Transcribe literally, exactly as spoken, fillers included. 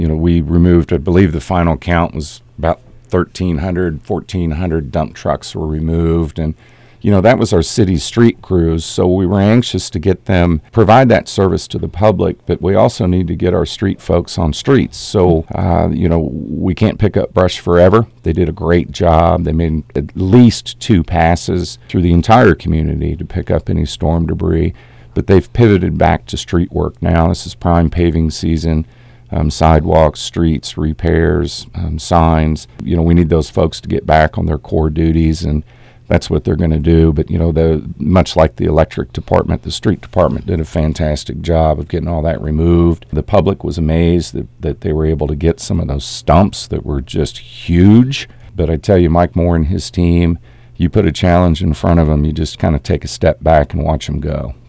You know, we removed, I believe the final count was about thirteen hundred, fourteen hundred dump trucks were removed. And, you know, that was our city street crews. So we were anxious to get them, provide that service to the public, but we also need to get our street folks on streets. So, uh, you know, we can't pick up brush forever. They did a great job. They made at least two passes through the entire community to pick up any storm debris. But they've pivoted back to street work now. This is prime paving season. Um, sidewalks, streets, repairs, um, signs. You know, we need those folks to get back on their core duties, and that's what they're going to do. But, you know, the much like the electric department, the street department did a fantastic job of getting all that removed. The public was amazed that, that they were able to get some of those stumps that were just huge. But I tell you, Mike Moore and his team, you put a challenge in front of them, you just kind of take a step back and watch them go.